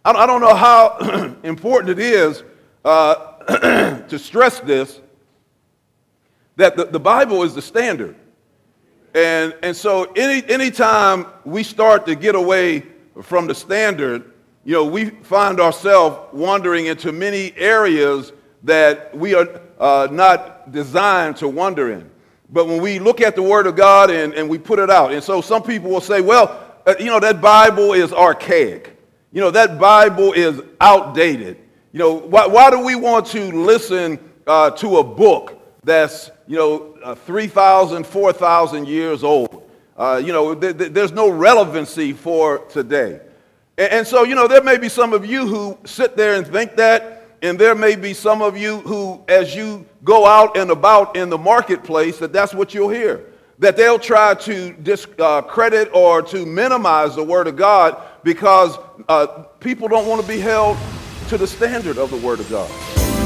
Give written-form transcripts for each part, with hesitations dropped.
I don't know how important it is to stress this, that the Bible is the standard. And so anytime we start to get away from the standard, we find ourselves wandering into many areas that we are not designed to wander in. But when we look at the Word of God and we put it out, and so some people will say, well, that Bible is archaic. That Bible is outdated. Why do we want to listen to a book that's, 3,000, 4,000 years old? There's no relevancy for today. And so, there may be some of you who sit there and think that, and there may be some of you who, as you go out and about in the marketplace, that's what you'll hear. That they'll try to discredit or to minimize the Word of God because people don't want to be held to the standard of the Word of God.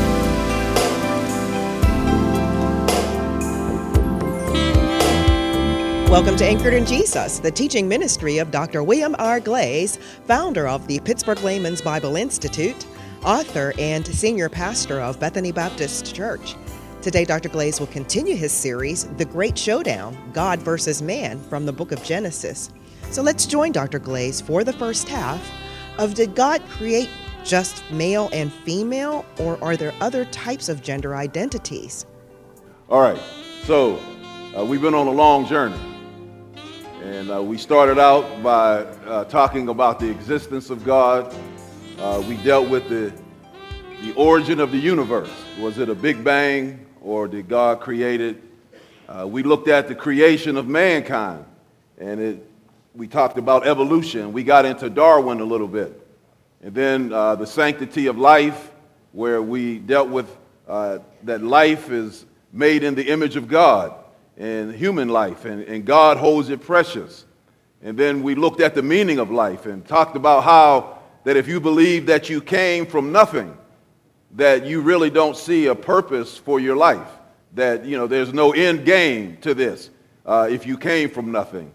Welcome to Anchored in Jesus, the teaching ministry of Dr. William R. Glaze, founder of the Pittsburgh Layman's Bible Institute, author and senior pastor of Bethany Baptist Church. Today, Dr. Glaze will continue his series, The Great Showdown, God versus Man, from the book of Genesis. So let's join Dr. Glaze for the first half of Did God create just male and female, or are there other types of gender identities? All right, so we've been on a long journey. And we started out by talking about the existence of God. We dealt with the origin of the universe. Was it a Big Bang, or did God create it? We looked at the creation of mankind, and we talked about evolution. We got into Darwin a little bit. And then the sanctity of life, where we dealt with that life is made in the image of God, and human life, and God holds it precious. And then we looked at the meaning of life and talked about how that if you believe that you came from nothing, that you really don't see a purpose for your life, that there's no end game to this if you came from nothing.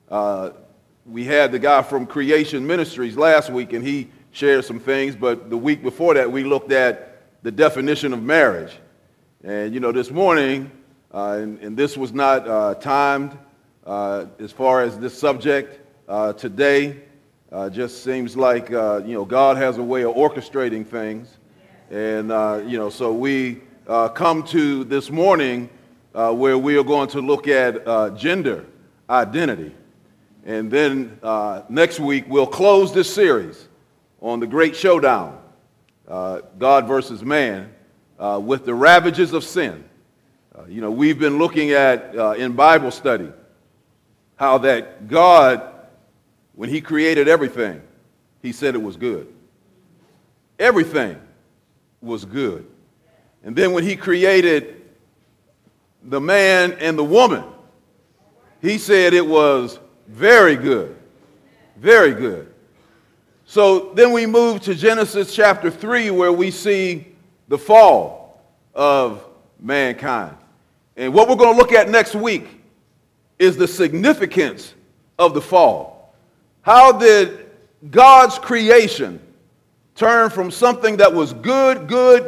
We had the guy from Creation Ministries last week, and he shared some things, but the week before that we looked at the definition of marriage. And this morning, and this was not timed as far as this subject today. Just seems like, God has a way of orchestrating things. And, so we come to this morning where we are going to look at gender identity. And then next week, we'll close this series on the Great Showdown, God versus man, with the ravages of sin. We've been looking at, in Bible study, how that God, when he created everything, he said it was good. Everything was good. And then when he created the man and the woman, he said it was very good. Very good. So then we move to Genesis chapter 3, where we see the fall of mankind. And what we're going to look at next week is the significance of the fall. How did God's creation turn from something that was good,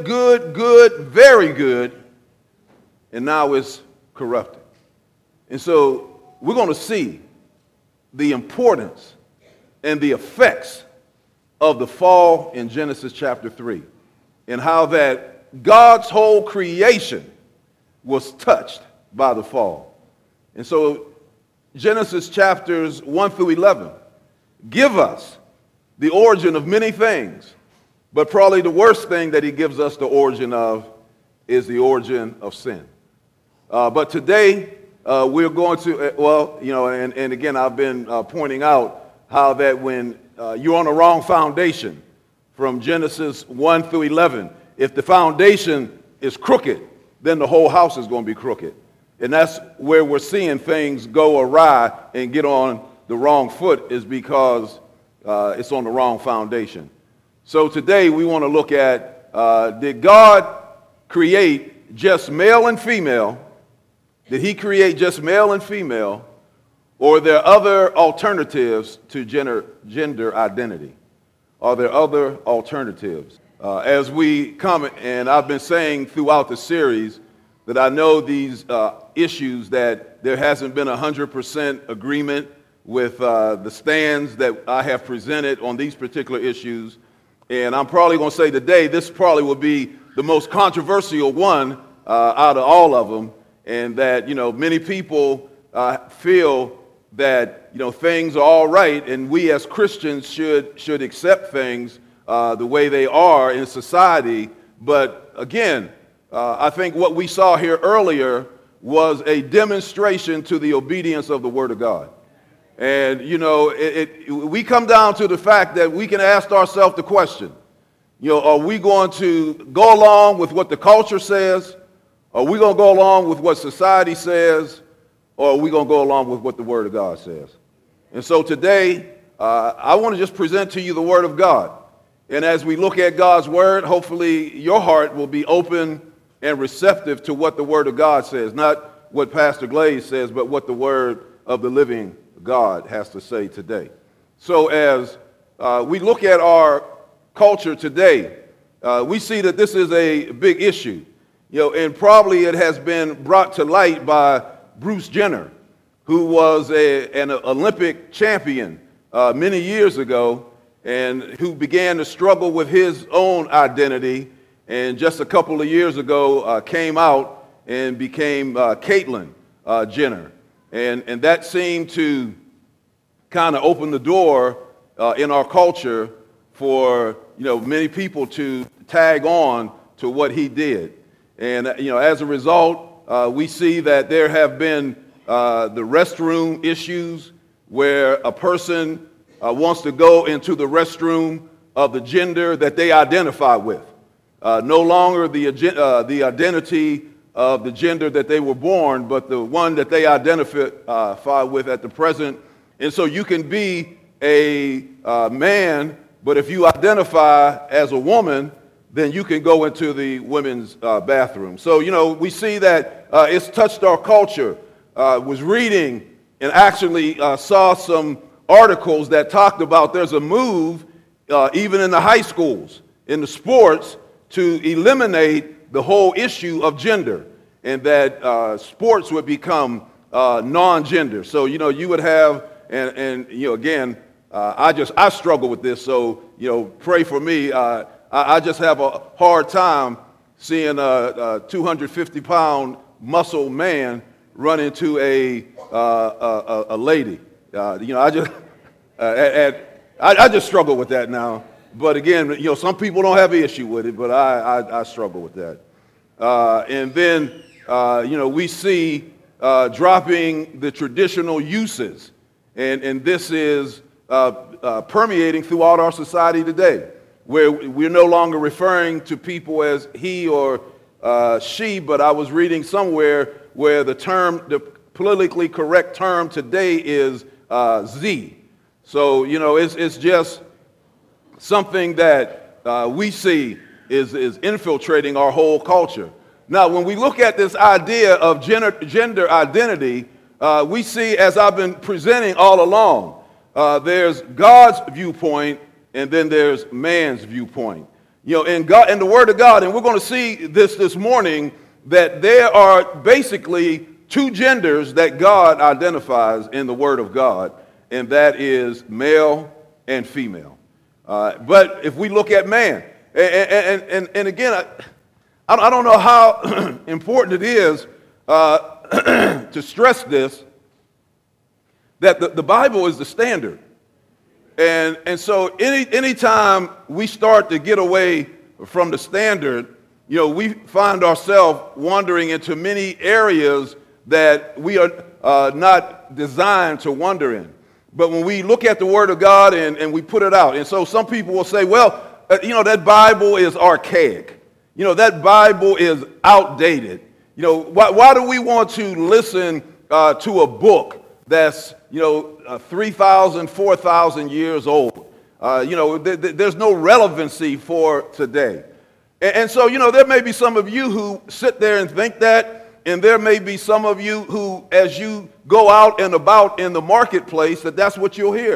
very good, and now it's corrupted? And so we're going to see the importance and the effects of the fall in Genesis chapter 3, and how that God's whole creation was touched by the fall. And so Genesis chapters 1 through 11 give us the origin of many things, but probably the worst thing that he gives us the origin of is the origin of sin. But today we're going to, and again, I've been pointing out how that when you're on the wrong foundation from Genesis 1 through 11, if the foundation is crooked, then the whole house is going to be crooked. And that's where we're seeing things go awry and get on the wrong foot, is because it's on the wrong foundation. So today we want to look at, did God create just male and female? Did he create just male and female? Or are there other alternatives to gender identity? Are there other alternatives? As we come, and I've been saying throughout the series that I know these issues that there hasn't been 100% agreement with the stands that I have presented on these particular issues. And I'm probably going to say today, this probably will be the most controversial one out of all of them. And that, many people feel that, things are all right, and we as Christians should accept things the way they are in society. But again, I think what we saw here earlier was a demonstration to the obedience of the Word of God. And, we come down to the fact that we can ask ourselves the question, are we going to go along with what the culture says? Are we going to go along with what society says? Or are we going to go along with what the Word of God says? And so today, I want to just present to you the Word of God. And as we look at God's Word, hopefully your heart will be open and receptive to what the Word of God says. Not what Pastor Glaze says, but what the Word of the living God has to say today. So as we look at our culture today, we see that this is a big issue. And probably it has been brought to light by Bruce Jenner, who was an Olympic champion many years ago, and who began to struggle with his own identity, and just a couple of years ago came out and became Caitlyn Jenner. And that seemed to kind of open the door in our culture for many people to tag on to what he did. And as a result, we see that there have been the restroom issues where a person wants to go into the restroom of the gender that they identify with. No longer the identity of the gender that they were born, but the one that they identify with at the present. And so you can be a man, but if you identify as a woman, then you can go into the women's bathroom. So, we see that it's touched our culture. Was reading and actually saw some articles that talked about there's a move, even in the high schools, in the sports, to eliminate the whole issue of gender, and that sports would become non-gender. So, you would have, and again, I struggle with this, so, pray for me. I just have a hard time seeing a 250-pound muscle man run into a lady. I just struggle with that now. But again, some people don't have an issue with it, but I struggle with that. And then, we see dropping the traditional uses, and this is permeating throughout our society today, where we're no longer referring to people as he or she, but I was reading somewhere where the politically correct term today is Z. So, it's just something that we see is infiltrating our whole culture. Now, when we look at this idea of gender identity, we see, as I've been presenting all along, there's God's viewpoint, and then there's man's viewpoint. In the Word of God, and we're going to see this morning, that there are basically two genders that God identifies in the Word of God, and that is male and female. But if we look at man, and again, I don't know how important it is to stress this, that the Bible is the standard. And so anytime we start to get away from the standard, we find ourselves wandering into many areas that we are not designed to wander in. But when we look at the Word of God and we put it out, and so some people will say, well, that Bible is archaic. That Bible is outdated. Why do we want to listen to a book that's 3,000, 4,000 years old? There's no relevancy for today. And so, there may be some of you who sit there and think that, and there may be some of you who, as you go out and about in the marketplace, that's what you'll hear.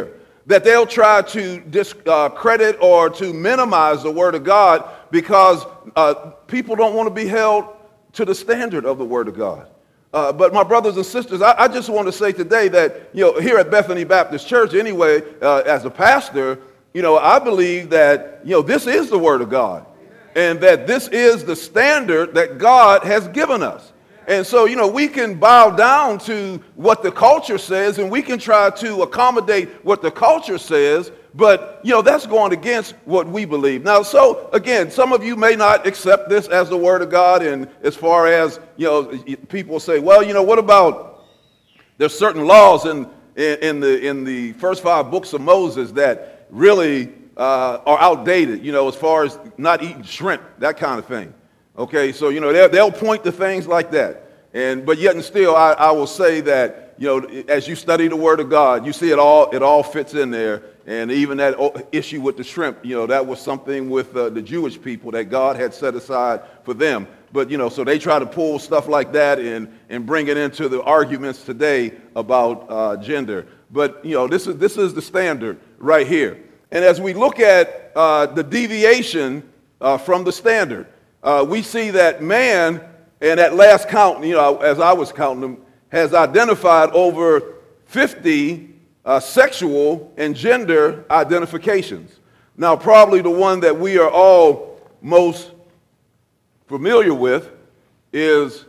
that they'll try to discredit or to minimize the Word of God because people don't want to be held to the standard of the Word of God. But my brothers and sisters, I just want to say today that, here at Bethany Baptist Church anyway, as a pastor, I believe that, this is the Word of God and that this is the standard that God has given us. And so, we can bow down to what the culture says and we can try to accommodate what the culture says, but, that's going against what we believe. Now, so, again, some of you may not accept this as the Word of God, and as far as, people say, well, what about, there's certain laws in the first 5 books of Moses that really are outdated, as far as not eating shrimp, that kind of thing. Okay, so, they'll point to things like that. But yet and still, I will say that, as you study the Word of God, you see it all fits in there. And even that issue with the shrimp, that was something with the Jewish people that God had set aside for them. But, so they try to pull stuff like that and bring it into the arguments today about gender. But, this is the standard right here. And as we look at the deviation from the standard, we see that man, and at last count, as I was counting them, has identified over 50 sexual and gender identifications. Now, probably the one that we are all most familiar with is,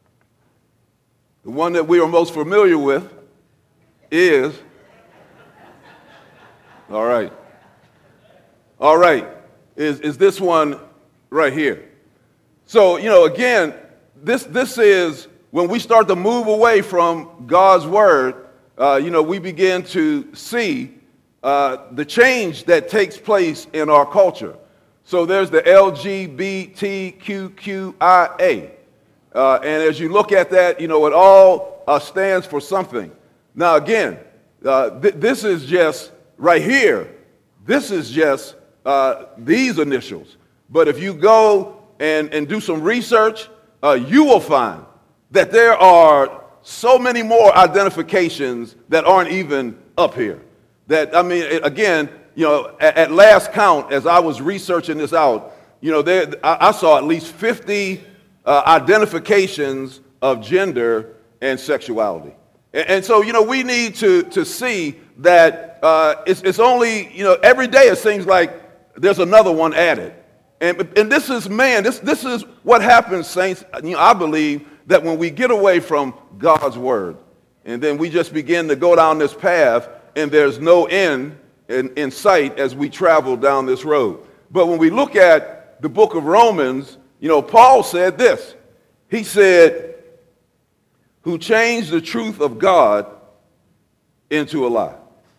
all right, is this one right here. So, again, this is when we start to move away from God's Word, we begin to see the change that takes place in our culture. So there's the LGBTQIA. And as you look at that, it all stands for something. Now, again, this is just right here. This is just these initials. But if you go and do some research, you will find that there are so many more identifications that aren't even up here. That, again, at last count, as I was researching this out, I saw at least 50 identifications of gender and sexuality. And so, we need to see that it's only, every day it seems like there's another one added. And this is this is what happens, saints. I believe that when we get away from God's Word, and then we just begin to go down this path, and there's no end in sight as we travel down this road. But when we look at the book of Romans, Paul said this. He said, who changed the truth of God into a lie.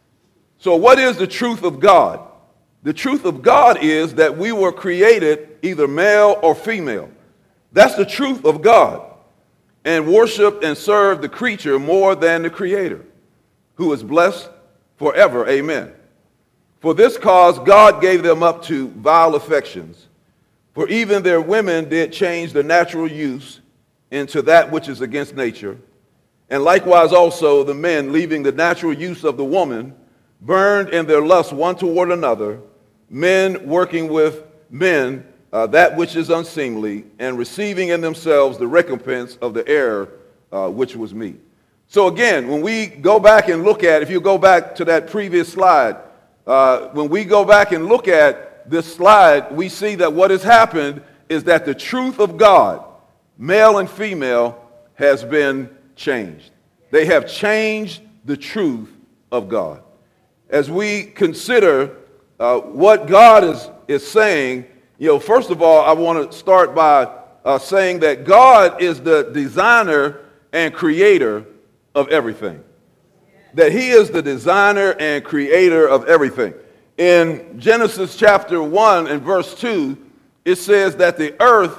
So what is the truth of God? The truth of God is that we were created either male or female. That's the truth of God. And worship and serve the creature more than the Creator, who is blessed forever. Amen. For this cause God gave them up to vile affections. For even their women did change the natural use into that which is against nature. And likewise also the men, leaving the natural use of the woman, burned in their lust one toward another, men working with men that which is unseemly, and receiving in themselves the recompense of the error which was meet. So again, when we go back and look at, if you go back to that previous slide, when we go back and look at this slide, we see that what has happened is that the truth of God, male and female, has been changed. They have changed the truth of God. As we consider what God is saying, first of all, I want to start by saying that God is the designer and creator of everything. That he is the designer and creator of everything. In Genesis chapter 1 and verse 2, it says that the earth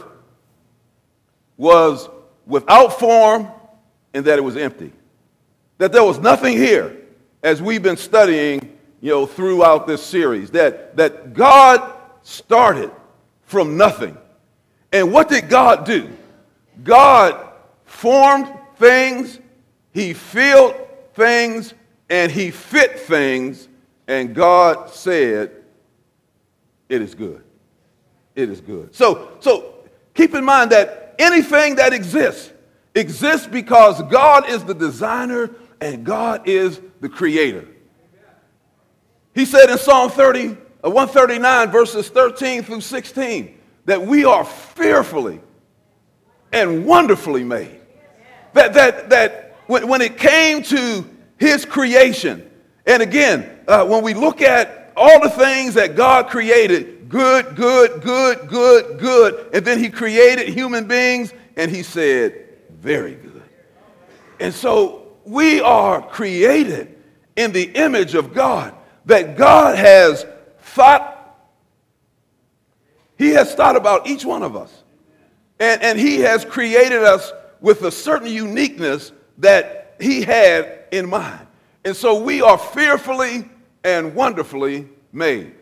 was without form and that it was empty. That there was nothing here, as we've been studying throughout this series, that God started from nothing. And what did God do? God formed things, he filled things, and he fit things And God said, it is good. It is good. So keep in mind that anything that exists because God is the designer and God is the creator. He said in Psalm 139, verses 13 through 16, that we are fearfully and wonderfully made. That when it came to his creation, and again, when we look at all the things that God created, good, and then he created human beings, and he said, very good. And so we are created in the image of God, that God has thought, he has thought about each one of us. And he has created us with a certain uniqueness that he had in mind. And so we are fearfully and wonderfully made.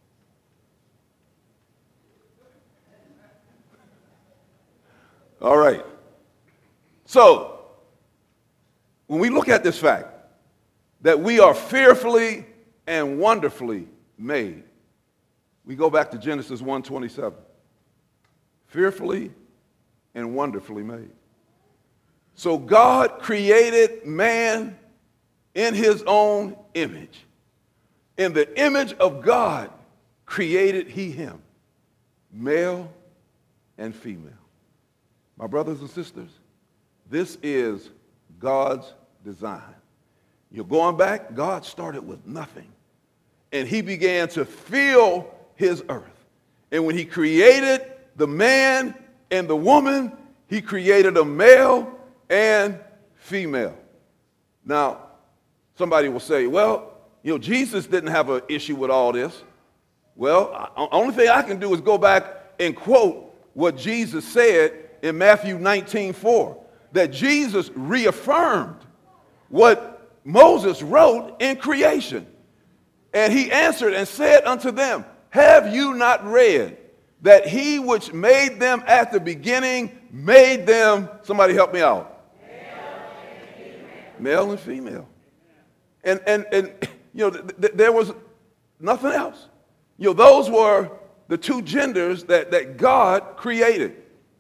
All right. So, when we look at this fact that we are fearfully and wonderfully made, we go back to Genesis 1:27. Fearfully and wonderfully made. So God created man in his own image. In the image of God created he him, male and female. My brothers and sisters, this is God's design. You're going back, God started with nothing. And he began to fill his earth. And when he created the man and the woman, he created a male and female. Now, somebody will say, well, Jesus didn't have an issue with all this. Well, the only thing I can do is go back and quote what Jesus said in Matthew 19:4, that Jesus reaffirmed what Moses wrote in creation. And he answered and said unto them, have you not read that he which made them at the beginning made them, somebody help me out, male and female. And there was nothing else. Those were the two genders that God created.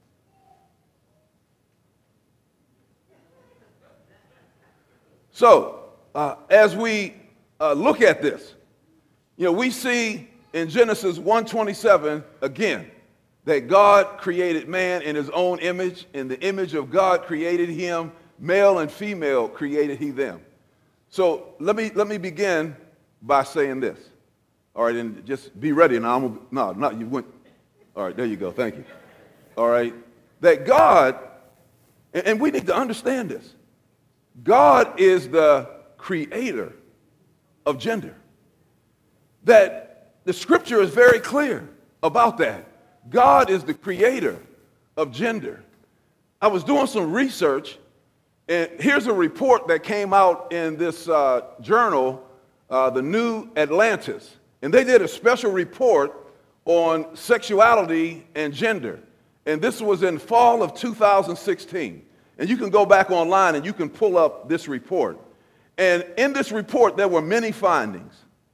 So, as we look at this, we see in Genesis 1:27 again that God created man in his own image. In the image of God created him, male and female created he them. So let me begin by saying this. All right, and just be ready. Now you went. All right, there you go. Thank you. All right, that God, and we need to understand this. God is the creator of gender. That the scripture is very clear about that. God is the creator of gender. I was doing some research, and here's a report that came out in this journal, the New Atlantis. And they did a special report on sexuality and gender. And this was in fall of 2016. And you can go back online and you can pull up this report. And in this report, there were many findings.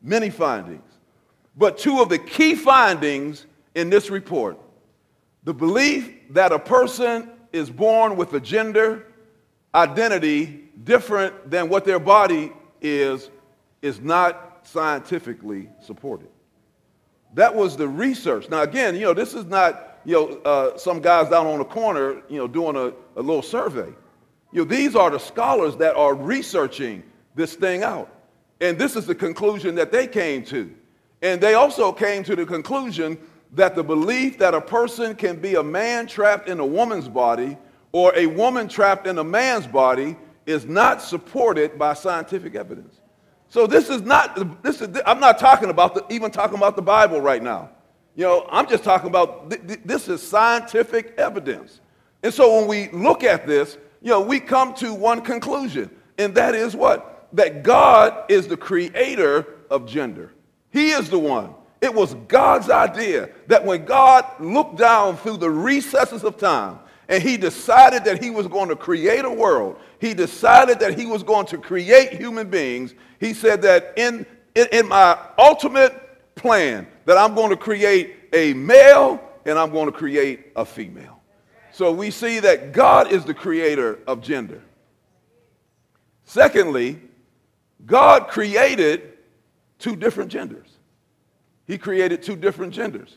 But two of the key findings in this report, the belief that a person is born with a gender identity different than what their body is not scientifically supported. That was the research. Now, again, this is not some guys down on the corner, doing a little survey. These are the scholars that are researching this thing out. And this is the conclusion that they came to. And they also came to the conclusion that the belief that a person can be a man trapped in a woman's body or a woman trapped in a man's body is not supported by scientific evidence. So I'm not talking about even talking about the Bible right now. I'm just talking about this is scientific evidence. And so when we look at this, we come to one conclusion, and that is what? That God is the creator of gender. He is the one. It was God's idea that when God looked down through the recesses of time and he decided that he was going to create a world, he decided that he was going to create human beings, he said that in my ultimate plan that I'm going to create a male and I'm going to create a female. So we see that God is the creator of gender. Secondly, God created two different genders. He created two different genders.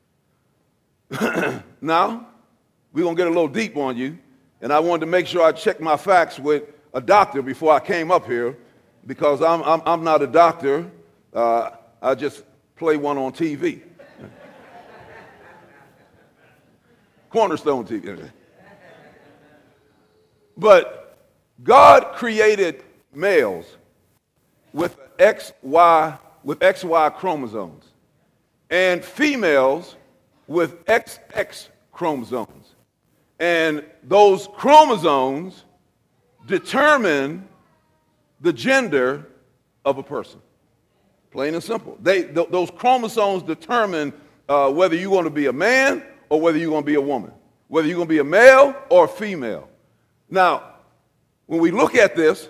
Now, we're going to get a little deep on you, and I wanted to make sure I checked my facts with a doctor before I came up here, because I'm not a doctor. I just play one on TV. Cornerstone TV. But God created males with XY chromosomes and females with XX chromosomes. And those chromosomes determine the gender of a person. Plain and simple. Those chromosomes determine whether you're going to be a man or whether you're going to be a woman, whether you're going to be a male or a female. Now, when we look at this,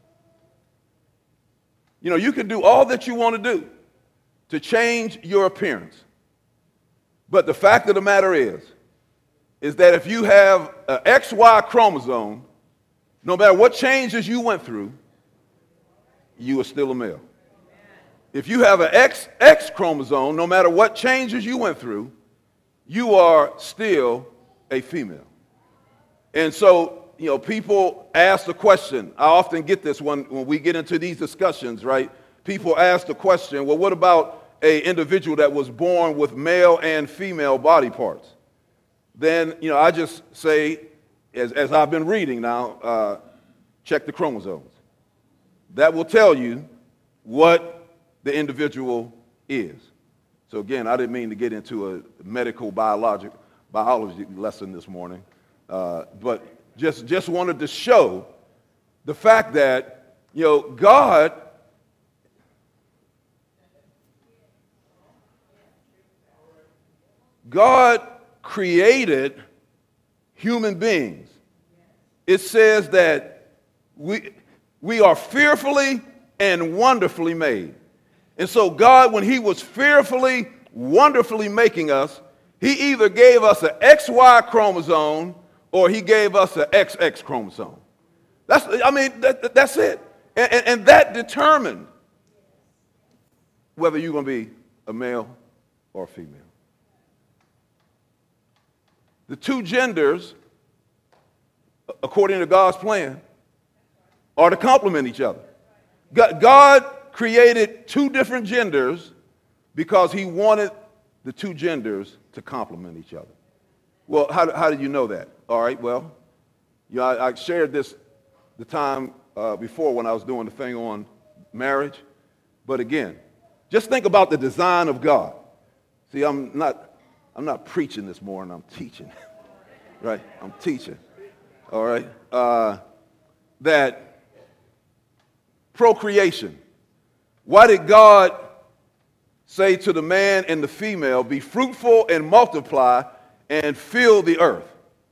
you know, you can do all that you want to do to change your appearance. But the fact of the matter is that if you have an XY chromosome, no matter what changes you went through, you are still a male. If you have an XX chromosome, no matter what changes you went through, you are still a female. And so, you know, people ask the question. I often get this when we get into these discussions, right? People ask the question, well, what about an individual that was born with male and female body parts? Then, you know, I just say, as I've been reading now, check the chromosomes. That will tell you what the individual is. So again, I didn't mean to get into a medical biology lesson this morning, but just wanted to show the fact that, you know, God created human beings. It says that we are fearfully and wonderfully made. And so God, when he was fearfully, wonderfully making us, he either gave us an XY chromosome or he gave us an XX chromosome. That's it. And that determined whether you're going to be a male or a female. The two genders, according to God's plan, are to complement each other. God created two different genders because he wanted the two genders to complement each other. Well, how did you know that? All right, well, you know, I shared this the time before when I was doing the thing on marriage. But again, just think about the design of God. See, I'm not preaching this morning, I'm teaching. Right? I'm teaching. All right? That procreation. Why did God say to the man and the female, be fruitful and multiply and fill the earth?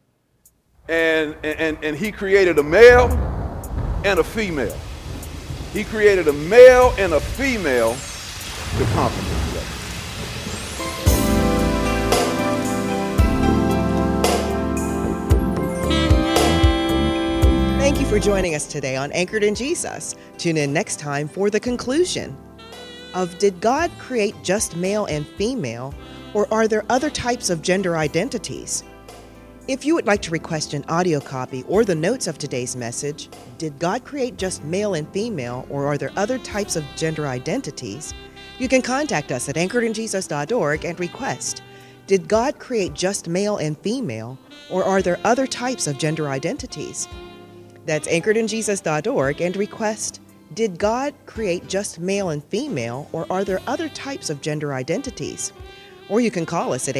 And he created a male and a female. He created a male and a female to complement each other. Thank you for joining us today on Anchored in Jesus. Tune in next time for the conclusion of, did God create just male and female, or are there other types of gender identities? If you would like to request an audio copy or the notes of today's message, did God create just male and female, or are there other types of gender identities? You can contact us at anchoredinjesus.org and request, did God create just male and female, or are there other types of gender identities? That's anchoredinjesus.org and request, did God create just male and female, or are there other types of gender identities? Or you can call us at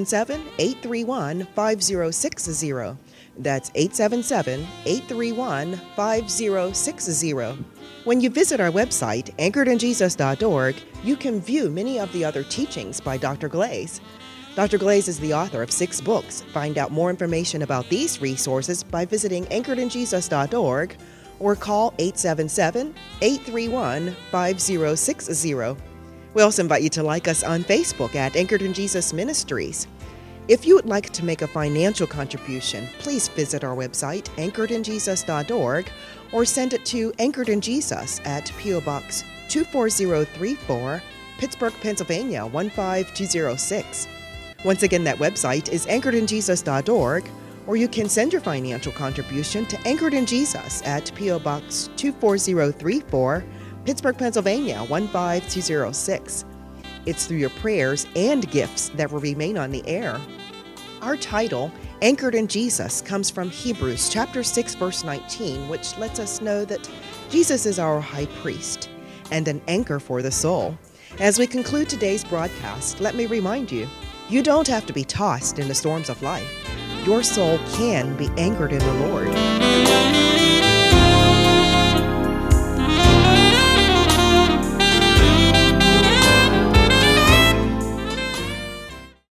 877-831-5060. That's 877-831-5060. When you visit our website, anchoredinjesus.org, you can view many of the other teachings by Dr. Glaze. Dr. Glaze is the author of 6 books. Find out more information about these resources by visiting anchoredinjesus.org or call 877-831-5060. We also invite you to like us on Facebook at Anchored in Jesus Ministries. If you would like to make a financial contribution, please visit our website, anchoredinjesus.org, or send it to Anchored in Jesus at P.O. Box 24034, Pittsburgh, Pennsylvania 15206. Once again, that website is anchoredinjesus.org, or you can send your financial contribution to Anchored in Jesus at P.O. Box 24034, Pittsburgh, Pennsylvania 15206. It's through your prayers and gifts that will remain on the air. Our title, Anchored in Jesus, comes from Hebrews chapter 6, verse 19, which lets us know that Jesus is our high priest and an anchor for the soul. As we conclude today's broadcast, let me remind you, you don't have to be tossed in the storms of life. Your soul can be anchored in the Lord.